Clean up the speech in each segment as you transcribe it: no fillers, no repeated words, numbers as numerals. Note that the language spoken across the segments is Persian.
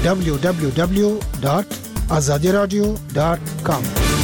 www.azadiradio.com.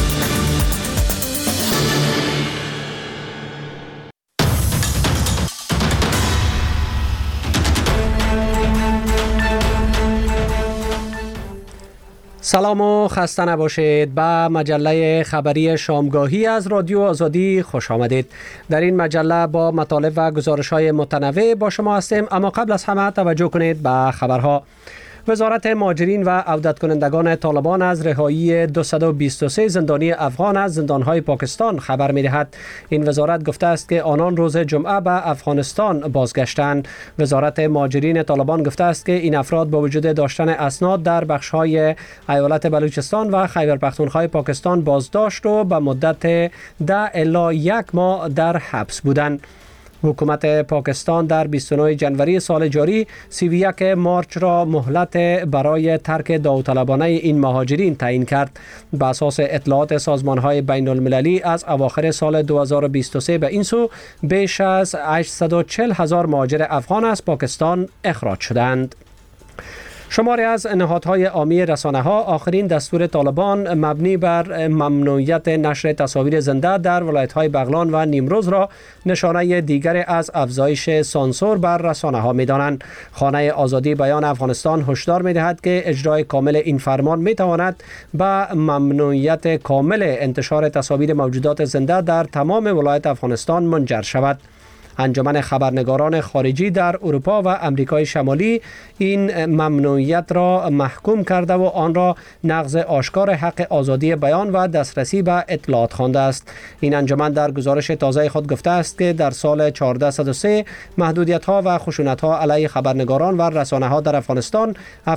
سلام و خسته نباشید. به مجله خبری شامگاهی از رادیو آزادی خوش آمدید. در این مجله با مطالب و گزارش‌های متنوع با شما هستیم، اما قبل از همه توجه کنید به خبرها. وزارت مهاجرین و عودت کنندگان طالبان از رهایی 223 زندانی افغان از زندان‌های پاکستان خبر می‌دهد. این وزارت گفته است که آنان روز جمعه به افغانستان بازگشتند. وزارت مهاجرین طالبان گفته است که این افراد با وجود داشتن اسناد در بخش‌های ایالت بلوچستان و خیبر پختونخوا پاکستان بازداشت و به مدت 10 الی 1 ماه در حبس بودند. حکومت پاکستان در 29 جنوری سال جاری 31 مارچ را مهلت برای ترک داوطلبانه این مهاجرین تعیین کرد. بر اساس اطلاعات سازمان‌های بین المللی از اواخر سال 2023 به این سو بیش از 840,000 مهاجر افغان از پاکستان اخراج شدند. شماری از نهادهای عامی رسانه‌ها آخرین دستور طالبان مبنی بر ممنوعیت نشر تصاویر زنده در ولایت‌های بغلان و نیمروز را نشانه دیگر از افزایش سانسور بر رسانه‌ها می‌دانند. خانه آزادی بیان افغانستان هشدار می‌دهد که اجرای کامل این فرمان می‌تواند به ممنوعیت کامل انتشار تصاویر موجودات زنده در تمام ولایت افغانستان منجر شود. انجمن خبرنگاران خارجی در اروپا و امریکای شمالی این ممنوعیت را محکوم کرده و آن را نقض آشکار حق آزادی بیان و دسترسی به اطلاعات خوانده است. این انجمن در گزارش تازه خود گفته است که در سال 1403 محدودیت‌ها و خشونت‌ها علیه خبرنگاران و رسانه‌ها در افغانستان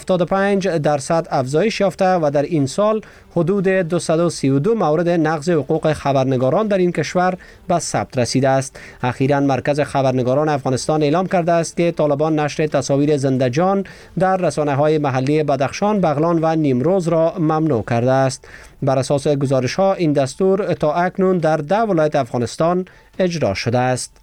75% افزایش یافته و در این سال حدود 232 مورد نقض حقوق خبرنگاران در این کشور به ثبت رسیده است. اخیراً مرکز خبرنگاران افغانستان اعلام کرده است که طالبان نشر تصاویر زنده‌جان در رسانه‌های محلی بدخشان، بغلان و نیمروز را ممنوع کرده است. بر اساس گزارش‌ها این دستور تا اکنون در 10 ولایت افغانستان اجرا شده است.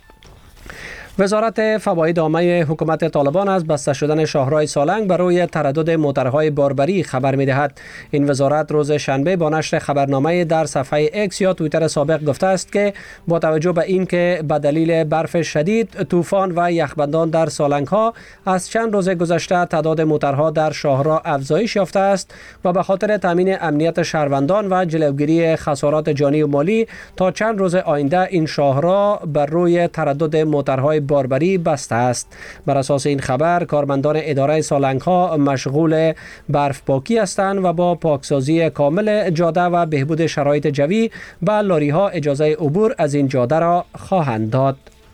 وزارت فواید عامه حکومت طالبان از بسته شدن شاهراه سالنگ برای تردد موترهای باربری خبر می‌دهد. این وزارت روز شنبه با نشر خبرنامه در صفحه اکس یا توییتر سابق گفته است که با توجه به اینکه به دلیل برف شدید، طوفان و یخبندان در سالنگ‌ها از چند روز گذشته تعداد موترها در شاهراه افزایش یافته است و به خاطر تامین امنیت شهروندان و جلوگیری خسارات جانی و مالی تا چند روز آینده این شاهراه بر روی تردد موترهای باربری بسته است. بر اساس این خبر کارمندان اداره سالنگ‌ها مشغول برف پاکی هستند و با پاکسازی کامل جاده و بهبود شرایط جوی به لاری‌ها اجازه عبور از این جاده را خواهند داد.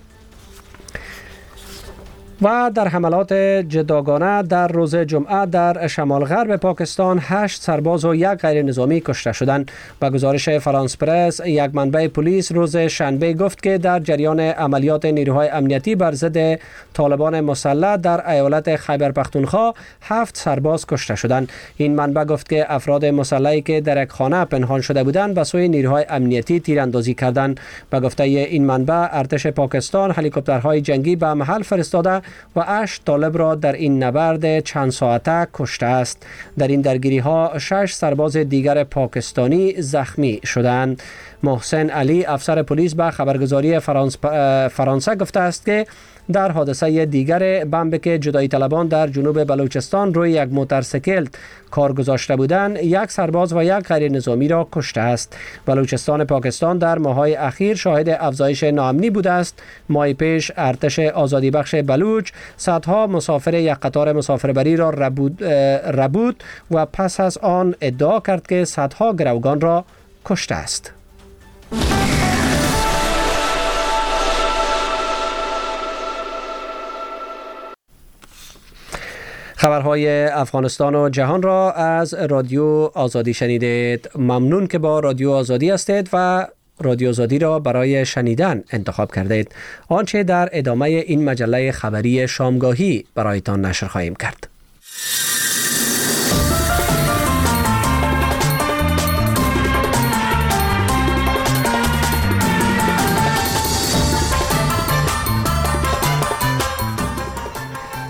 و در حملات جداگانه در روز جمعه در شمال غرب پاکستان 8 سرباز و 1 غیر نظامی کشته شدند. با گزارش فرانس پرس، یک منبع پلیس روز شنبه گفت که در جریان عملیات نیروهای امنیتی بر ضد طالبان مسلح در ایالت خیبر پختونخوا 7 سرباز کشته شدند. این منبع گفت که افراد مسلحی که در یک خانه پنهان شده بودند به سوی نیروهای امنیتی تیراندازی کردند. با گفته این منبع ارتش پاکستان هلیکوپترهای جنگی به محل فرستاده و 8 طالب را در این نبرد چند ساعته کشته است. در این درگیری ها 6 سرباز دیگر پاکستانی زخمی شدند. محسن علی افسر پلیس به خبرگزاری فرانسه گفته است که در حادثه دیگر بمب که جدایی طلبان در جنوب بلوچستان روی یک موتورسیکل کار گذاشته بودند، 1 سرباز و 1 غیر نظامی را کشته است. بلوچستان پاکستان در ماه‌های اخیر شاهد افزایش ناامنی بوده است. ماه پیش ارتش آزادی بخش بلوچ صدها مسافر یک قطار مسافربری را ربود و پس از آن ادعا کرد که صدها گروگان را کشته است. خبرهای افغانستان و جهان را از رادیو آزادی شنیدید. ممنون که با رادیو آزادی هستید و رادیو آزادی را برای شنیدن انتخاب کردید. آنچه در ادامه این مجله خبری شامگاهی برایتان نشر خواهیم کرد.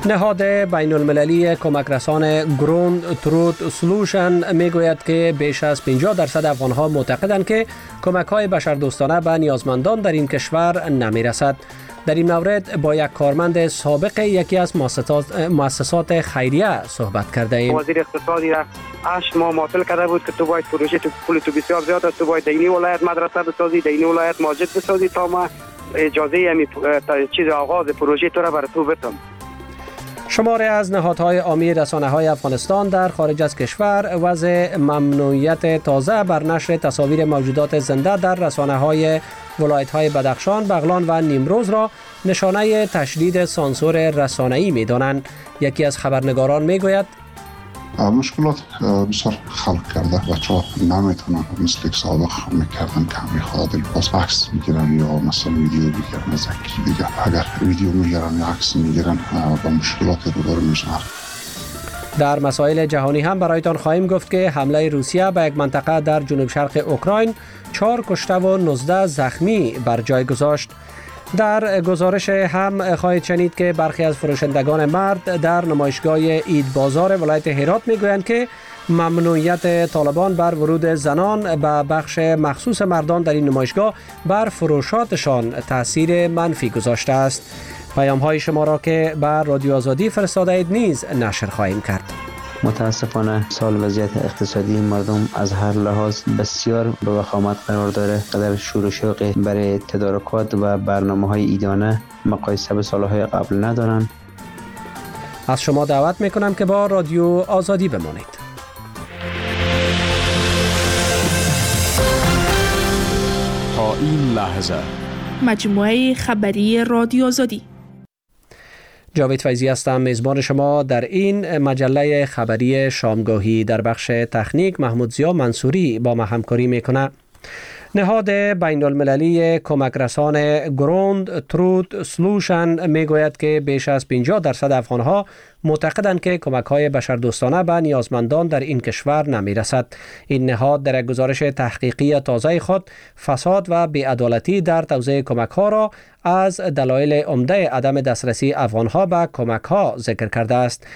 نهاد بین المللی کمک رسان گراند تروت سولوشن میگوید که بیش از 50% افغانها معتقدند که کمک های بشردوستانه به نیازمندان در این کشور نمیرسد. در این مورد با یک کارمند سابق یکی از مؤسسات خیریه صحبت کرده ایم. وزیر اقتصادی را 8 ماه معطل کرده بود که تو باید پروژه پول تو بسیار زیاد است، تو باید در این ولایت مدرسه بسازی، در این ولایت مسجد بسازی تا ما اجازه چیز آغاز پروژه تو را برای تو بدم. شماری از نهادهای عامی رسانه‌های افغانستان در خارج از کشور وضع ممنوعیت تازه بر نشر تصاویر موجودات زنده در رسانه‌های ولایت‌های بدخشان، بغلان و نیمروز را نشانه تشدید سانسور رسانه‌ای می‌دانند. یکی از خبرنگاران می‌گوید مشکلات بسیار خلق کرده. بچه‌ها نمیتونن مثل که سابق میکردن که میخواد باز عکس میگیرن یا مثلا ویدیو میگیرن از یکی دیگه. اگر ویدیو میگیرن یا عکس میگیرن با مشکلات روبرو میشن. در مسائل جهانی هم برایتان خواهیم گفت که حمله روسیه به یک منطقه در جنوب شرق اوکراین 4 کشته و 19 زخمی بر جای گذاشت. در گزارش هم خواهید شنید که برخی از فروشندگان مرد در نمایشگاه اید بازار ولایت هرات میگویند که ممنوعیت طالبان بر ورود زنان به بخش مخصوص مردان در این نمایشگاه بر فروشاتشان تاثیر منفی گذاشته است. پیام های شما را که بر رادیو آزادی فرستاده اید نیز نشر خواهیم کرد. متاسفانه سال وضعیت اقتصادی مردم از هر لحاظ بسیار به وخامت قرار داره. قدر شور و شوق برای تدارکات و برنامه‌های ایدانه مقایسه به سالهای قبل ندارن. از شما دعوت میکنم که با رادیو آزادی بمانید. تا این لحظه مجموعه خبری رادیو آزادی. جاوید فیضی هستم، میزبان شما در این مجله خبری شامگاهی. در بخش تکنیک محمود زیا منصوری با ما همکاری میکنه. نهاد بین المللی کمک رسان گراند تروت سولوشن میگوید که بیش از 50% افغانها معتقدند که کمک های بشردوستانه به نیازمندان در این کشور نمیرسد. این نهاد در یک گزارش تحقیقی تازه خود فساد و بی‌عدالتی در توزیع کمک ها را از دلایل عمده عدم دسترسی افغانها به کمک ها ذکر کرده است.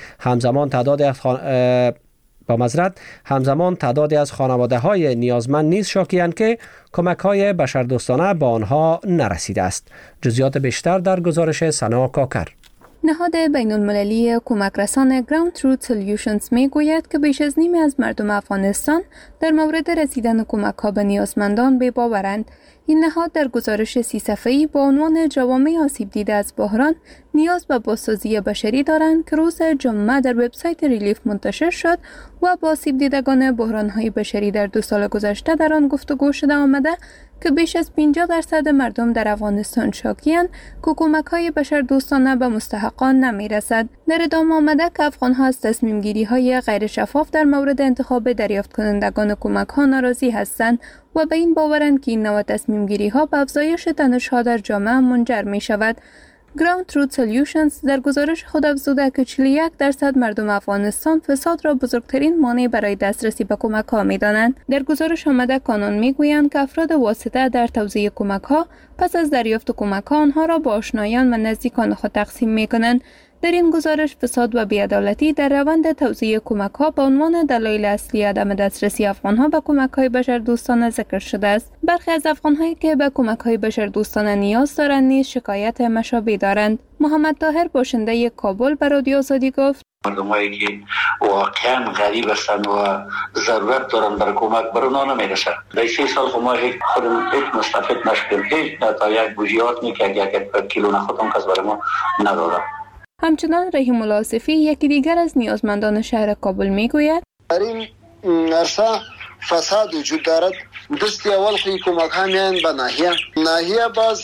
همزمان تعدادی از خانواده های نیازمند نیز شاکی‌اند که کمک های بشردوستانه به آنها نرسیده است. جزئیات بیشتر در گزارش سنا کاکر. نهاد بین المللی کمک رسان گراند تروت سولوشنز می گوید که بیش از نیمی از مردم افغانستان در مورد رسیدن کمک ها به نیازمندان بی‌باورند. این نهاد در گزارش 30 صفحه‌ای با عنوان جوامع آسیب دیده از بحران نیاز به بازسازی بشری دارند که روز جمعه در وبسایت ریلیف منتشر شد و با آسیب دیدگان بحران‌های بشری در 2 سال گذشته در آن گفتگو شده آمده که بیش از 50% مردم در افغانستان شاکی‌اند که کمک‌های بشردوستانه به مستحقان نمی‌رسد. در ادامه آمده که افغان‌ها از تصمیم‌گیری‌های غیر شفاف در مورد انتخاب دریافت کنندگان کمک‌ها ناراضی هستند و به این باورند که این نوع تصمیم‌گیری‌ها به افزایش تنش‌ها در جامعه منجر می‌شود. گراند تروت سولوشنز در گزارش خود افزوده که 41% مردم افغانستان فساد را بزرگترین مانع برای دسترسی به کمک‌ها می‌دانند. در گزارش آمده کانون می‌گویند که افراد واسطه در توزیع کمک‌ها پس از دریافت کمک‌ها آنها را با آشنایان و نزدیکان خود تقسیم می‌کنند. در این گزارش فساد و بی‌عدالتی در روند توزیع کمک‌ها به عنوان دلایل اصلی عدم دسترسی افغان‌ها به کمک‌های بشردوستانه ذکر شده است. برخی از افغان‌هایی که به کمک‌های بشردوستانه نیاز دارند نیز شکایت مشابه دارند. محمد طاهر باشنده کابل به رادیو آزادی گفت: مردمایی که واقعا غریب هستند و ضرورت دارن برای کمک برای اونا نمیرسه. در 3 سال ما خودمون هیچ مستفید نشدیم. هیچ تا یک بوجیات میکرد یک کیلو نخودم کس برای ما ندادم. همچنان رحیم الله آصفی یکی دیگر از نیازمندان شهر کابل میگوید: در این عرصه فساد وجود دارد. دستی اول خیلی کمک ها میان به ناحیه باز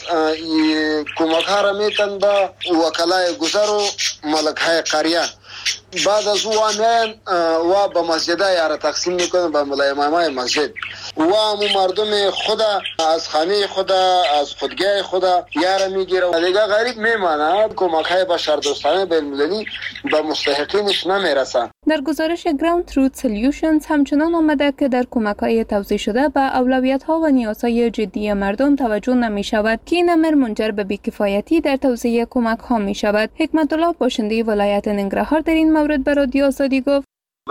کمک ها را میتن به وکلای گذر و ملک های قریه. بعد از او میان و به مسجدهای را تقسیم میکنن به ملای امامای مسجد و مردم خدا از خانه خدا از خودگاه خدا یاره میگیره و دیگه غریب میماند. کمک های بشردوستانه بین المللی به مستحقینش نمیرسن. در گزارش گراوند تروت سولوشنز همچنان آمده که در کمک‌های توزیع شده به اولویت‌ها و نیازهای جدی مردم توجه نمی‌شود که این امر منجر به بی‌کفایتی در توزیع کمک‌ها می‌شود. حکمت الله باشنده ولایت ننگرهار در این مورد به رادیو آزادی گفت: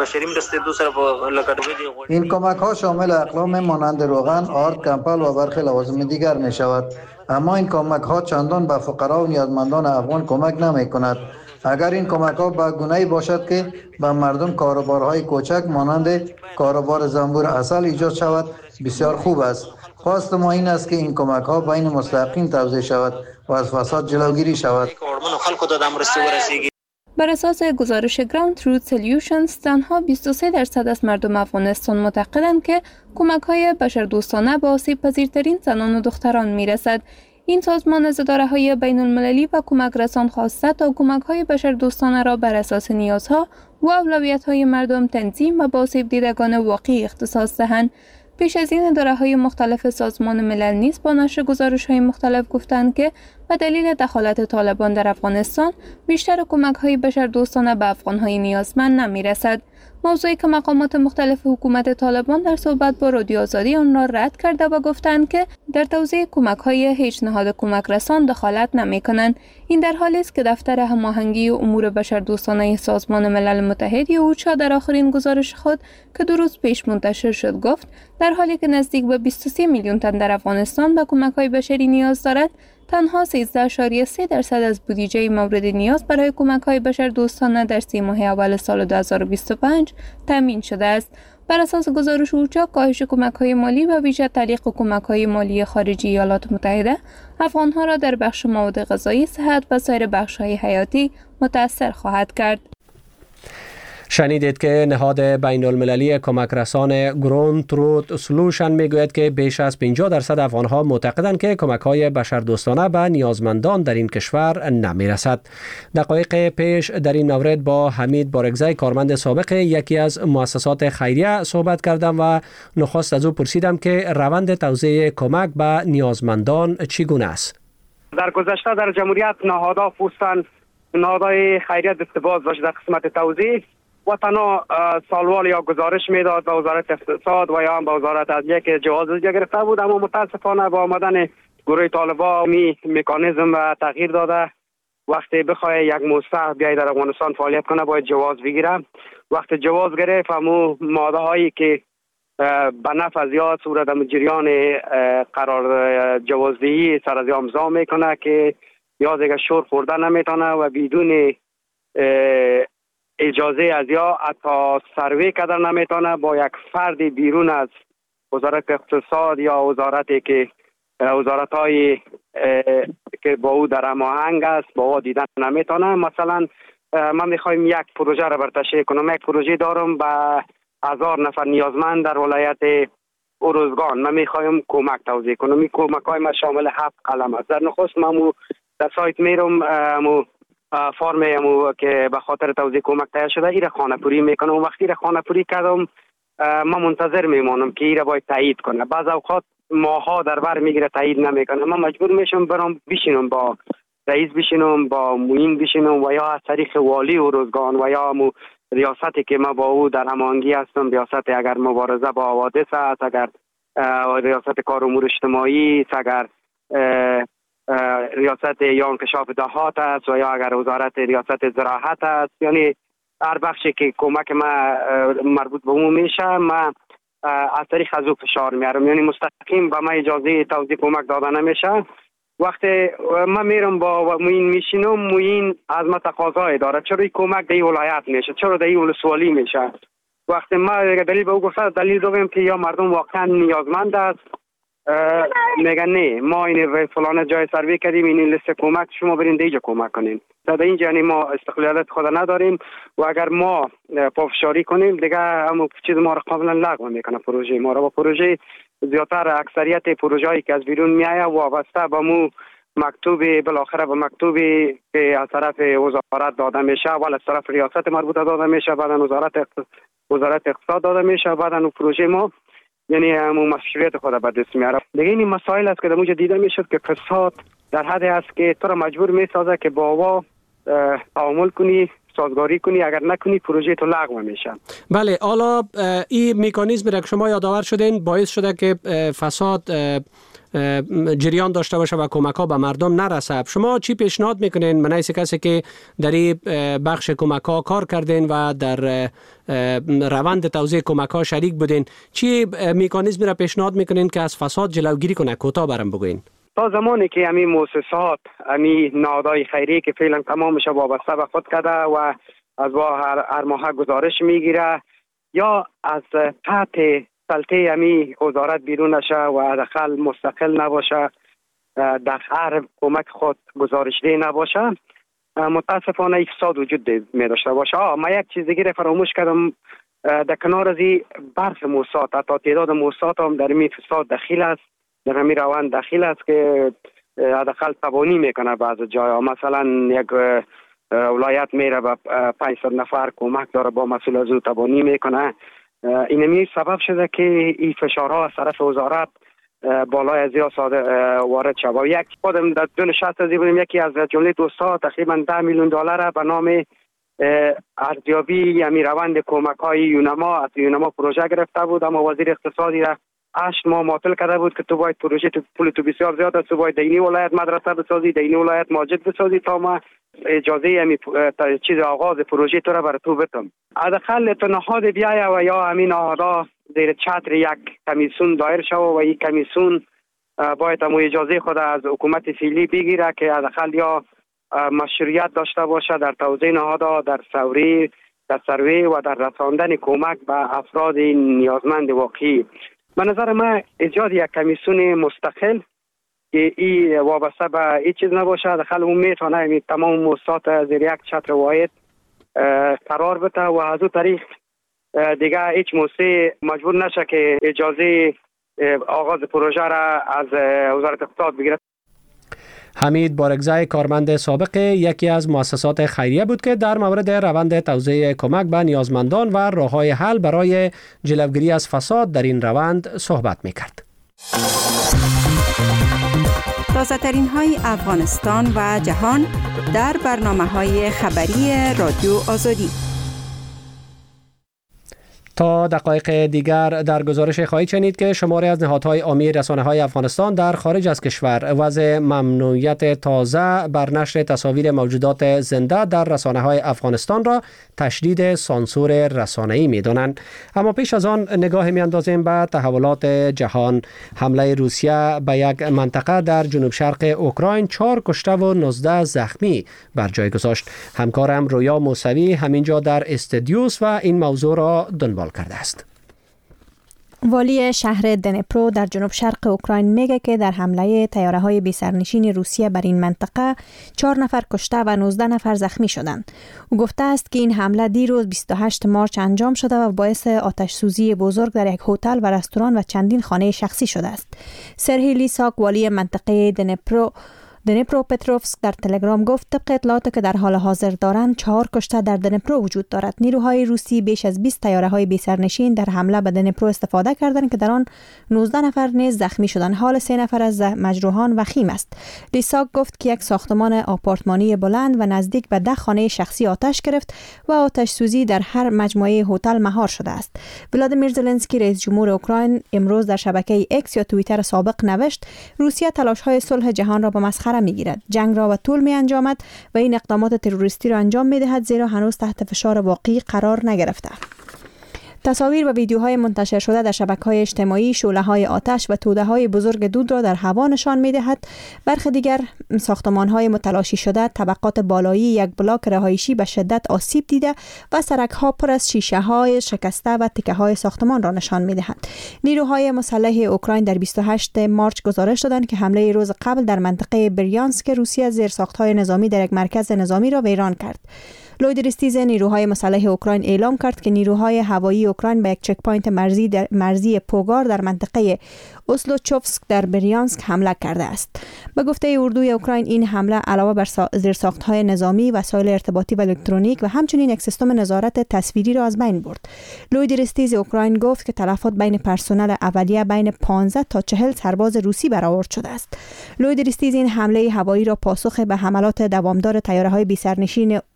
این کمک ها شامل اقلام مانند روغن، آرد، کمپل و برخی لوازم دیگر می شود. اما این کمک ها چندان به فقرا و نیازمندان افغان کمک نمی کند. اگر این کمک ها به گونه‌ای باشد که به مردم کاروبارهای کوچک مانند کاروبار زنبور عسل ایجاد شود، بسیار خوب است. خواست ما این است که این کمک ها بین مستحقین توزیع شود و از فساد جلوگیری شود. بر اساس گزارش گراوند تروت سولوشنز تنها 23% از مردم افغانستان معتقدند که کمک‌های بشردوستانه به آسیب پذیرترین زنان و دختران می‌رسد. این سازمان از اداره‌های بین‌المللی و کمک رسان خواسته تا کمک‌های بشردوستانه را بر اساس نیازها و اولویت‌های مردم تنظیم و به آسیب دیدگان واقعی اختصاص دهند. پیش از این اداره‌های مختلف سازمان ملل نیز با نشر گزارش‌های مختلف گفتند که به دلیل دخالت طالبان در افغانستان بیشتر کمک‌های بشردوستانه به افغان‌های نیازمند نمی‌رسد. موضوعی که مقامات مختلف حکومت طالبان در صحبت با رادیو آزادی آن را رد کرده و گفتند که در توزیع کمک‌های هیچ نهاد کمک رسان دخالت نمی‌کنند. این در حالی است که دفتر هماهنگی امور بشردوستانه سازمان ملل متحد اوچا در آخرین گزارش خود که 2 روز پیش منتشر شد گفت در حالی که نزدیک به 23 میلیون تن در افغانستان به کمک‌های بشری نیاز دارد، تنها 13.3% از بودجه مورد نیاز برای کمک‌های بشردوستانه در 3 ماه اول سال 2025 تامین شده است. بر اساس گزارش اوچا، کاهش کمک‌های مالی و ویژه تعلیق کمک‌های مالی خارجی ایالات متحده افغان‌ها را در بخش مواد غذایی، صحت و سایر بخش‌های حیاتی متأثر خواهد کرد. شنیدید که نهاد بین المللی کمک رسان گراوند تروت سولوشن میگوید که بیش از 50% افغانها معتقدند که کمک‌های بشردوستانه به نیازمندان در این کشور نمیرسد. دقایق پیش در این مورد با حمید بارگزی، کارمند سابق یکی از مؤسسات خیریه صحبت کردم و نخست از او پرسیدم که روند توزیع کمک به نیازمندان چگونه است. در گذشته در جمهوریت نهادها پوستن نهادهای خیریه دستباز باشه در قسمت توزیع و تنها سالوال یا گزارش میداد به وزارت اقتصاد و یا هم به وزارت عدلیه که جواز دیگه گرفته بود. اما متاسفانه با آمدن گروه طالبان مکانیزم و تغییر داده. وقتی بخواه یک مؤسسه بیای در افغانستان فعالیت کنه باید جواز بگیره. وقتی جواز گرفت همون ماده هایی که به نفع زیاد صورت جریان قرار جوازدهی سر از امضا میکنه که یا دیگه شور خورده نمیتونه و بدون اجازه از یا حتی سروی کردن نمیتونه با یک فرد بیرون از وزارت اقتصاد یا وزارتی که وزارت‌های که با او در هماهنگ است با او دیدن نمیتونه. مثلا من میخوایم یک پروژه را برتشریح کنم. یک پروژه دارم به 1000 نفر نیازمند در ولایت ارزگان. من میخوایم کمک توزیع کنم. این کمک های ما شامل 7 قلم است. در نخست من در سایت میرم فرم که به خاطر توزیع کمک تهیه شده ایره خانه پوری میکنم. وقتی ایره خانه پوری کردم من منتظر میمانم که ایره باید تایید کنه. بعض اوقات ماها در بر میگیره تایید نمیکنه. من مجبور میشم برام بشینم با رئیس بشینم با معین بشینم و یا از طریق والی ارزگان و یا ریاستی که ما با او در هماهنگی هستم، ریاست اگر مبارزه با حوادث است، اگر ریاست کار امور اجتماعی است، اگر ریاست یا انکشاف دهات است و یا اگر وزارت ریاست زراعت است، یعنی هر بخشی که کمک ما مربوط به اون میشه ما از طریق از او فشار میارم. یعنی مستقیم به ما اجازه توزیع کمک داده نمیشه. وقتی من میرم با معین میشینم، معین از ما تقاضای داره چرا این کمک در این ولایت میشه، چرا در این ولسوالی میشه. وقتی ما دلیل به او گفته دلیل دوم که یا مردم واقعا نیازمند است، میگن نه ما این فلان جای سروی کردیم این لیست کمک شما برین دیگه کمک کنین. در اینجا یعنی ما استقلالیت خود نداریم و اگر ما پافشاری کنیم دیگه همون چیز ما را کاملا لغو میکنه پروژه ما را. و پروژه زیادتر اکثریت پروژه‌ای که از بیرون میآید وابسته به مو مکتوبی بالاخره به مکتوبی که از طرف وزارت داده میشه، اول از طرف ریاست مربوطه داده میشه، بعدا وزارت اقتصاد داده میشه، بعدا پروژه ما یعنی همون مسئولیت خود به دست میاره. دیگه این مسائل است که در اونجا دیده میشد که فساد در حد است که تو را مجبور میسازه که با تعامل کنی، سازگاری کنی، اگر نکنی پروژه تو لغو میشه. بله، حالا این مکانیزمی را که شما یادآور شدین باعث شده که فساد جریان داشته باشه و کمک ها به مردم نرسه. شما چی پیشنهاد میکنین من حیث کسی که در این بخش کمک ها کار کردین و در روند توزیع کمک ها شریک بودین، چی مکانیزمی را پیشنهاد میکنین که از فساد جلوگیری کنه؟ کوتاه برام بگوین. تا زمانی که همین مؤسسات، همین نهادهای خیریه که فعلا تمامش وابسته به خود کرده و از با هر ماه گزارش میگیره یا از تحت سلطه همین وزارت بیرون نشه و داخل مستقل نباشه، در هر کمک خود گزارش ده نباشه، متاسفانه فساد وجود می داشته باشه. ما یک چیز دیگه فراموش کردم، در کنار از برخی موسسات، حتی تعداد موسسات هم در این فساد دخیل است، در همین روند دخیل است که حداقل تبانی میکنه. بعض جاها مثلا یک ولایت میره به 500 نفر کمک داره، با مسئول از او تبانی میکنه. اینمی سبب شده که این فشارها از طرف وزارت بالای از یا وارد شد. و یک خودم در دون شخص از بودیم، یکی از جمله دوستا تقریبا 10 میلیون دلار به نام ارزیابی یعنی روند کمک های یونما از یونما پروژه گرفته بود، اما وزیر اقتصادی را 8 ماه معطل کرده بود که تو باید پروژه پول تو بسیار زیاد است، تو باید دینی ولایت مدرسه بسازی، دینی ولایت مسجد بسازی تا ما اجازه یعنی چیز آغاز پروژه تو را بر تو بدم. حداقل تو نهاد بیایه و یا همین نهادها زیر چتر یک کمیسیون دایر شود و این کمیسیون باید هم اجازه خود از حکومت فعلی بگیره که حداقل یا مشروعیت داشته باشه در توزیع نهادها، در سروی و در رساندن کمک به افراد نیازمند واقعی. به نظر من ایجاد یک کمیسیون مستقل که این وابسته به هیچ چیز نباشه، داخل اون میتونه تمام موسسات زیر یک چتر واحد قرار بده و از اون طریق دیگه هیچ موسسه مجبور نشه که اجازه آغاز پروژه را از وزارت اقتصاد بگیره. حمید بارگزای، کارمند سابق یکی از مؤسسات خیریه بود که در مورد روند توزیع کمک به نیازمندان و راه‌های حل برای جلوگیری از فساد در این روند صحبت می‌کرد. تازه‌ترین های افغانستان و جهان در برنامه‌های خبری رادیو آزادی. تا دقایق دیگر در گزارش خواهید شنید که شماری از نهادهای عامی رسانه‌های افغانستان در خارج از کشور وضع ممنوعیت تازه بر نشر تصاویر موجودات زنده در رسانه‌های افغانستان را تشدید سانسور رسانه‌ای می‌دانند. اما پیش از آن نگاه می‌اندازیم به تحولات جهان. حمله روسیه به یک منطقه در جنوب شرق اوکراین 4 کشته و 19 زخمی بر جای گذاشت. همکارم رویا موسوی همینجا در استودیوس و این موضوع را دنبال کرده است. والی شهر دنپرو در جنوب شرق اوکراین میگه که در حمله طیاره‌های بی‌سرنشین روسیه بر این منطقه 4 نفر کشته و 19 نفر زخمی شدند. او گفته است که این حمله دیروز 28 مارس انجام شده و باعث آتش سوزی بزرگ در یک هتل و رستوران و چندین خانه شخصی شده است. سرهی لیساک، والی منطقه دنپرو پتروفسک در تلگرام گفت طبق اطلاعاتی که در حال حاضر دارند 4 کشته در دنپرو وجود دارد. نیروهای روسی بیش از 20 طیاره‌های بی‌سرنشین در حمله به دنپرو استفاده کردند که در آن 19 نفر نیز زخمی شدند. حال 3 نفر از مجروحان وخیم است. لیساک گفت که یک ساختمان آپارتمانی بلند و نزدیک به 10 خانه شخصی آتش گرفت و آتش سوزی در هر مجموعه هتل مهار شده است. ولادیمیر زلنسکی رئیس جمهور اوکراین امروز در شبکه ایکس یا توییتر سابق نوشت روسیه تلاش‌های صلح جهان را به مسخره میگیرد. جنگ را به طول می انجامد و این اقدامات تروریستی را انجام می دهد زیرا هنوز تحت فشار واقعی قرار نگرفته. تصاویر و ویدیوهای منتشر شده در شبکه‌های اجتماعی شعله‌های آتش و توده‌های بزرگ دود را در هوا نشان می‌دهد. برخی دیگر ساختمان‌های متلاشی شده، طبقات بالایی یک بلاک رهایشی به شدت آسیب دیده و سرک‌ها پر از شیشه‌های شکسته و تکه‌های ساختمان را نشان می‌دهد. نیروهای مسلح اوکراین در 28 مارس گزارش دادند که حمله روز قبل در منطقه بریانسک روسیه زیرساخت‌های نظامی در یک مرکز نظامی را ویران کرد. لوید ریستیز نیروهای مسلح اوکراین اعلام کرد که نیروهای هوایی اوکراین به یک چک پوینت مرزی پوگار در منطقه اسلوچوفسک در بریانسک حمله کرده است. به گفته اردوی اوکراین این حمله علاوه بر زیرساخت‌های نظامی، وسایل ارتباطی و الکترونیک و همچنین یک سیستم نظارت تصویری را از بین برد. لوید ریستیز اوکراین گفت که تلفات بین پرسنل اولیه بین 15 تا 40 سرباز روسی برآورد شده است. لوید ریستیز این حمله هوایی را پاسخ به حملات دوامدار طیاره‌های بی‌سرنشین روسیه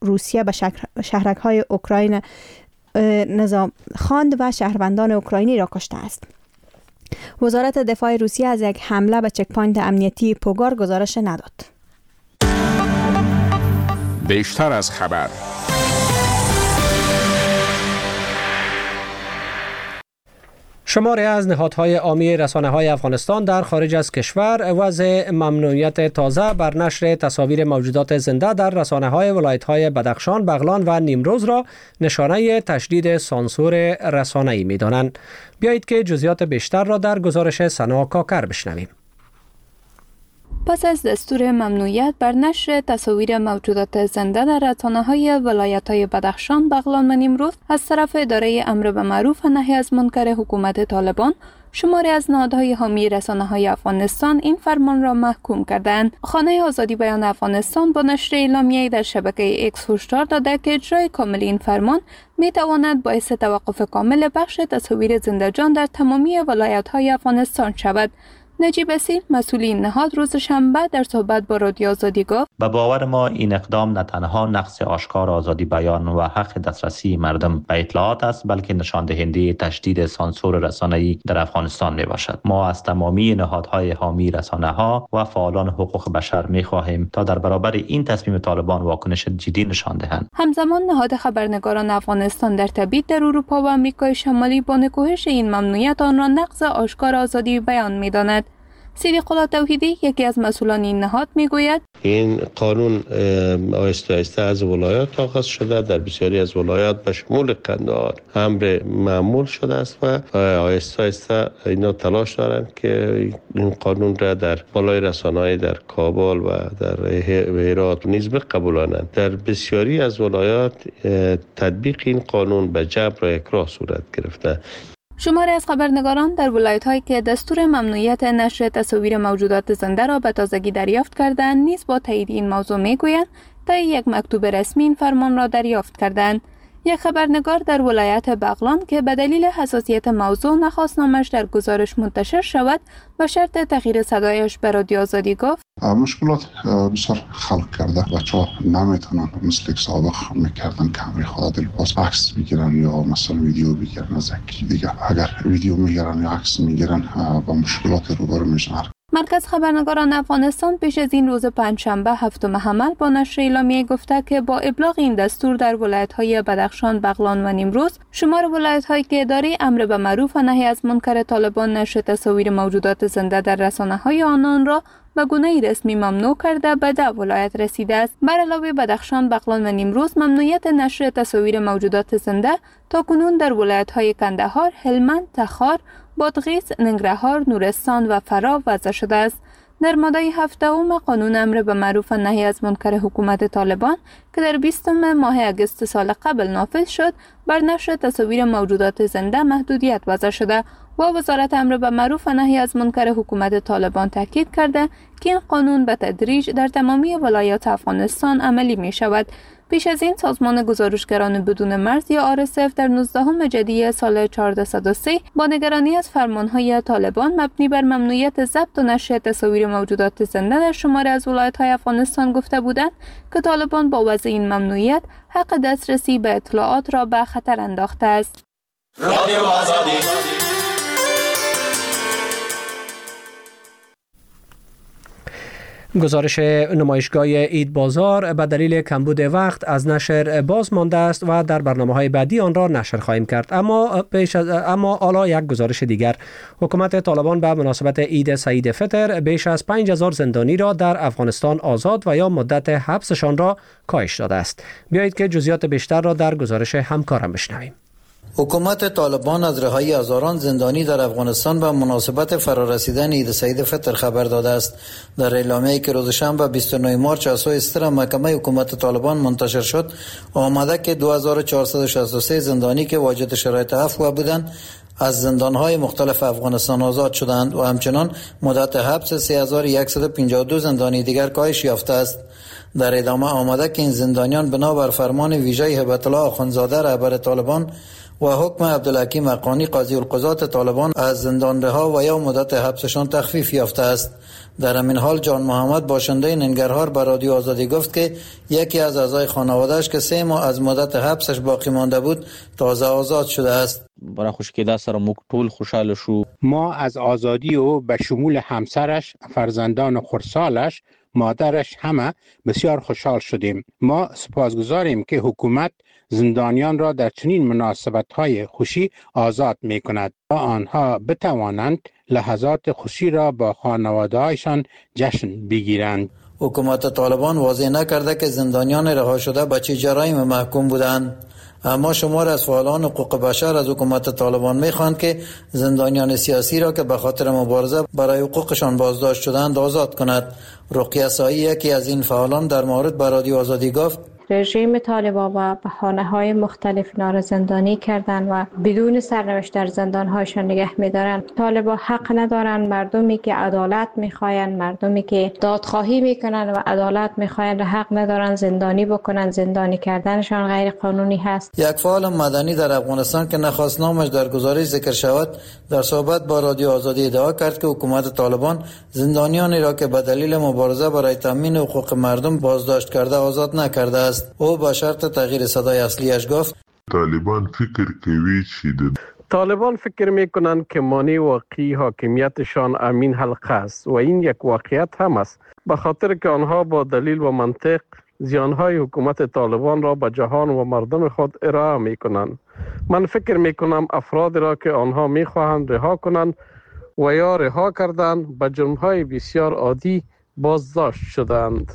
به شهرک‌های اوکراین نظام خواند و شهروندان اوکراینی را کشته است. وزارت دفاع روسیه از یک حمله به چک‌پوینت امنیتی پوگار گزارش نداد. بیشتر از خبر. شماری از نهادهای عامی رسانه‌های افغانستان در خارج از کشور وضع ممنوعیت تازه بر نشر تصاویر موجودات زنده در رسانه‌های ولایت‌های بدخشان، بغلان و نیمروز را نشانه تشدید سانسور رسانه‌ای می‌دانند. بیایید که جزئیات بیشتر را در گزارش سنا کاکر بشنویم. پس از دستور ممنوعیت بر نشر تصاویر موجودات زنده در رسانه‌های ولایت‌های بدخشان، بغلان و نیمروز از طرف اداره امر به معروف و نهی از منکر حکومت طالبان، شماری از نهادهای حامی رسانه‌های افغانستان این فرمان را محکوم کردند. خانه آزادی بیان افغانستان با نشر اعلامیه‌ای در شبکه ایکس هشدار داده که اجرای کامل این فرمان می‌تواند باعث توقف کامل بخش تصاویر زنده جان در تمامی ولایت‌های افغانستان شود. نجیب اصیل مسئول این نهاد روز شنبه در صحبت با رادیو آزادی گفت: به باور ما این اقدام نه تنها نقض آشکار آزادی بیان و حق دسترسی مردم به اطلاعات است، بلکه نشان دهنده تشدید سانسور رسانه‌ای در افغانستان می باشد. ما از تمامی نهادهای حامی رسانه‌ها و فعالان حقوق بشر می خواهیم تا در برابر این تصمیم طالبان واکنش جدی نشان دهند. همزمان نهاد خبرنگاران افغانستان در تبعید در اروپا و آمریکای شمالی با نکوهش این ممنوعیت آن را نقض آشکار آزادی بیان می‌داند. صدیق الله توحیدی یکی از مسئولان این نهاد میگوید این قانون آهسته آهسته از ولایات آغاز شده، در بسیاری از ولایات به شمول قندهار امر معمول شده است و آهسته آهسته اینا تلاش دارند که این قانون را در بالای رسانه‌های در کابل و در هرات نیز بقبولانند. در بسیاری از ولایات تطبیق این قانون به جبر و اکراه صورت گرفته. شماری از خبرنگاران در ولایت‌هایی که دستور ممنوعیت نشر تصاویر موجودات زنده را به تازگی دریافت کردند نیز با تایید این موضوع میگویند تا یک مکتوب رسمی این فرمان را دریافت کردند. یک خبرنگار در ولایت بغلان که به دلیل حساسیت موضوع نخواست نامش در گزارش منتشر شود و شرط تغییر صدایش به رادیو آزادی گفت: مشکلات بسیار خلق کرده. بچه‌ها نمیتونن مثل که سابق میکردن که میخواد لباس عکس میگیرن یا مثلا ویدیو میگیرن از یکی دیگه. اگر ویدیو میگیرن یا عکس میگیرن با مشکلات روبرو میشن. مرکز خبرنگاران افغانستان پیش از این روز پنجشنبه هفتم حمل با نشر اعلامیه گفته که با ابلاغ این دستور در ولایت‌های بدخشان، بغلان و نیمروز، شمار ولایت‌هایی که اداره امر به معروف و نهی از منکر طالبان نشر تصاویر موجودات زنده در رسانه‌های آنان را به گونه رسمی ممنوع کرده به 10 ولایت رسیده است. بر علاوه بدخشان، بغلان و نیمروز ممنوعیت نشر تصاویر موجودات زنده تاکنون در ولایت‌های کندهار، هلمند، تخار، بادغیس، ننگرهار، نورستان و فرا وضع شده است. در ماده 17 قانون امر به معروف و نهی از منکر حکومت طالبان که در 20 ماه اگست سال قبل نافذ شد، بر نشر تصاویر موجودات زنده محدودیت وضع شده و وزارت امر به معروف و نهی از منکر حکومت طالبان تاکید کرده که این قانون به تدریج در تمامی ولایات افغانستان عملی می شود. پیش از این سازمان گزارشگران بدون مرز یا RSF در 19 ژوئیه سال 1403 با نگرانی از فرمانهای طالبان مبنی بر ممنوعیت ضبط و نشر تصاویر موجودات زنده در شماری از ولایت‌های افغانستان گفته بودند که طالبان با وضع این ممنوعیت حق دسترسی به اطلاعات را به خطر انداخته است. رادیو آزادی. گزارش نمایشگاه عید بازار به دلیل کمبود وقت از نشر باز مانده است و در برنامه‌های بعدی آن را نشر خواهیم کرد. اما حالا یک گزارش دیگر. حکومت طالبان به مناسبت عید سعید فطر بیش از 5000 زندانی را در افغانستان آزاد و یا مدت حبسشان را کاهش داده است. بیایید که جزئیات بیشتر را در گزارش همکارم بشنویم. حکومت طالبان از رهایی هزاران زندانی در افغانستان به مناسبت فرارسیدن عید سعید فطر خبر داده است. در اعلامیه‌ای که روز شنبه 29 مارس از سوی ستر محکمه حکومت طالبان منتشر شد، آمده که 2463 زندانی که واجد شرایط عفو بودند از زندان‌های مختلف افغانستان آزاد شدند و همچنان مدت حبس 3152 زندانی دیگر کاهش یافته است. در ادامه آمده که این زندانیان بنابر فرمان ویژه هیبت الله آخوندزاده رهبر طالبان و حکم عبدالحکیم حقانی قاضی القضات طالبان از زندان رها و یا مدت حبسشان تخفیف یافته است. در همین حال جان محمد باشنده ننگرهار به رادیو آزادی گفت که یکی از اعضای خانواده‌اش که 3 ماه از مدت حبسش باقی مانده بود تازه آزاد شده است. برای خوشکیده سره موږ ټول خوشاله شو. ما از آزادی او به شمول همسرش، فرزندان خردسالش، مادرش همه بسیار خوشحال شدیم. ما سپاسگزاریم که حکومت زندانیان را در چنین مناسبت‌های خوشی آزاد می‌کند تا آنها بتوانند لحظات خوشی را با خانواده‌هایشان جشن بگیرند. حکومت طالبان واضح نکرده که زندانیان رها شده به چه جرایم محکوم بودند. اما شمار از فعالان حقوق بشر از حکومت طالبان می‌خواهند که زندانیان سیاسی را که به خاطر مبارزه برای حقوقشان بازداشت شدند آزاد کند. رقیه سایی یکی از این فعالان در مورد به رادیو آزادی گفت رژیم طالبان و بهانه‌های مختلف اینا را زندانی کردن و بدون سرنوشت در زندان‌هاشون نگه می‌دارن. طالبان حق ندارن مردمی که عدالت می‌خواین، مردمی که دادخواهی می‌کنن و عدالت می‌خواین حق ندارن زندانی بکنن. زندانی کردنشان غیر قانونی هست. یک فعال مدنی در افغانستان که نخواست نامش در گزارش ذکر شود در صحبت با رادیو آزادی ادعا کرد که حکومت طالبان زندانیانی را که به دلیل مبارزه برای تامین حقوق مردم بازداشت کرده آزاد نکرده است. او با شرط تغییر صدای اصلیش گفت طالبان فکر کوي چې طالبان فکر میکنند که مانع واقعی حاکمیتشان امین حلقه است و این یک واقعیت هم است، به خاطر که آنها با دلیل و منطق زیانهای حکومت طالبان را به جهان و مردم خود ارائه میکنند. من فکر میکنم افراد را که آنها میخواهند رها کنند و یا رها کردند به جرمهای بسیار عادی بازداشت شدند.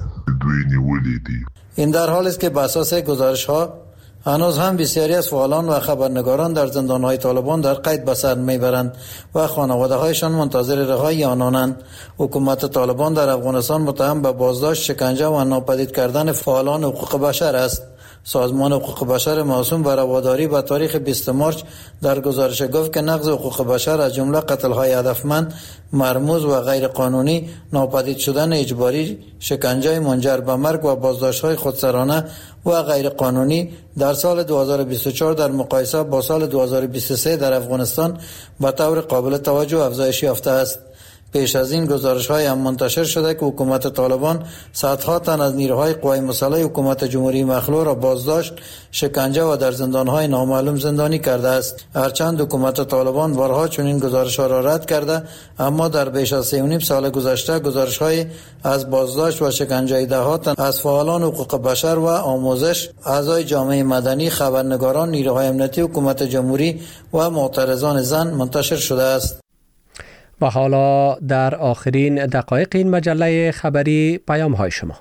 این در حالی است که به اساس گزارش‌ها هنوز هم بسیاری از فعالان و خبرنگاران در زندان‌های طالبان در قید به سر میبرند و خانواده‌هایشان منتظر رهایی آنانند. حکومت طالبان در افغانستان متهم به بازداشت، شکنجه و ناپدید کردن فعالان حقوق بشر است. سازمان حقوق بشر موسوم به رواداری به تاریخ 20 مارچ در گزارش گفت که نقض حقوق بشر از جمله قتل‌های هدفمند، مرموز و غیر قانونی، ناپدید شدن اجباری، شکنجه منجر به مرگ و بازداشت‌های خودسرانه و غیر قانونی در سال 2024 در مقایسه با سال 2023 در افغانستان به طور قابل توجه افزایش یافته است. پیش از این گزارش‌های هم منتشر شده که حکومت طالبان صدها تن از نیروهای قوای مسلح حکومت جمهوری مخلوع را بازداشت، شکنجه و در زندان‌های نامعلوم زندانی کرده است. هرچند حکومت طالبان بارها چنین گزارش‌ها را رد کرده، اما در بیش از 3.5 سال گذشته گزارش‌های از بازداشت و شکنجه ده‌ها تن از فعالان حقوق بشر و آموزش، اعضای جامعه مدنی، خبرنگاران، نیروهای امنیتی حکومت جمهوری و معترضان زن منتشر شده است. و حالا در آخرین دقایق این مجله خبری پیام های شما.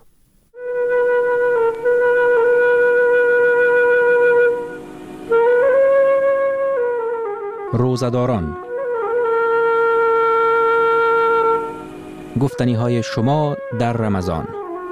روزداران، گفتنی های شما در رمضان.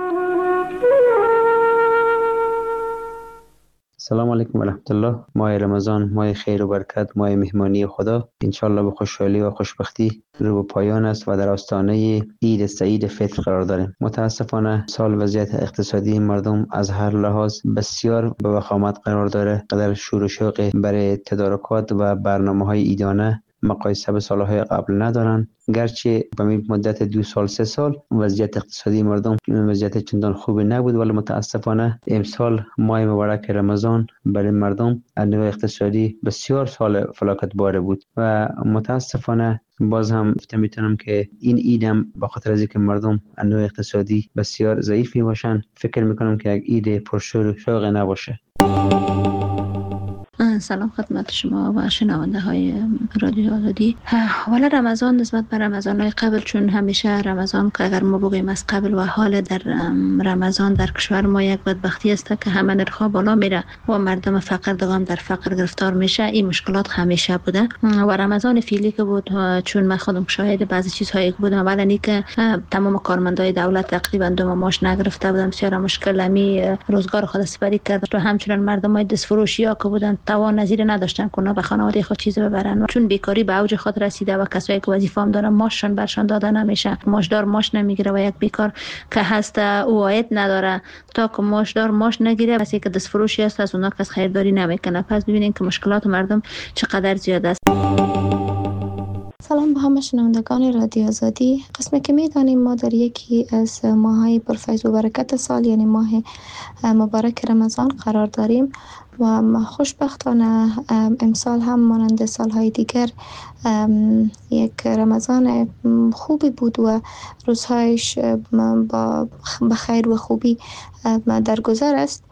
سلام علیکم و رحمت الله. ماه رمضان ماه خیر و برکت، ماه مهمانی خدا، انشالله به خوشحالی و خوشبختی رو به پایان است و در آستانه عید سعید فطر قرار داریم. متاسفانه سال وضعیت اقتصادی مردم از هر لحاظ بسیار به وخامت قرار داره. قدر شور و شوق برای تدارکات و برنامه‌های عیدانه مقایسه به سالهای قبل ندارن، گرچه به مدت 2 سال 3 سال وضعیت اقتصادی مردم وضعیت چندان خوبی نبود، ولی متاسفانه امسال ماه مبارک رمضان برای مردم از نوع اقتصادی بسیار سال فلاکت باره بود و متاسفانه باز هم میتونم که این عیدم به خاطر از اینکه مردم از نوع اقتصادی بسیار ضعیف میباشن، فکر میکنم که یک عید پرشور و شوق نباشه. سلام خدمت شما و شنونده های رادیو آزادی. حال رمضان نسبت به رمضان های قبل، چون همیشه رمضان که اگر ما بگوییم از قبل و حال در رمضان در کشور ما یک بدبختی است که همه نرخ‌ها بالا میره و مردم فقر دوام در فقر گرفتار میشه. این مشکلات همیشه بوده و رمضان فعلی که بود، چون من خودم شاهد بعضی چیزهایی بودم، اولا که تمام کارمندای دولت تقریبا 2 ماه معاش نگرفته بودن، بسیار مشکل، روزگار خود سپری کرد و همچنین مردمای دست فروشی ها که بودن توان توان نظیر نداشتن که اونا به خانواده خود چیز ببرن، چون بیکاری به اوج خود رسیده و کسایی که وظیفه هم دارن ماششون برشان داده نمیشه، ماشدار ماش نمیگیره و یک بیکار که هست او عاید نداره تا که ماشدار ماش نگیره، کسی که دست فروشی است از اونا کس خریداری نمیکنه. پس ببینید که مشکلات مردم چقدر زیاد است. سلام به همه شنوندگان رادیو آزادی. قسمی که میدانیم ما در یکی از ماهای پرفیض و برکت سال یعنی ماه مبارک رمضان قرار داریم و خوشبختانه امسال هم مانند سالهای دیگر یک رمضان خوبی بود و روزهایش با خیر و خوبی در گذر است.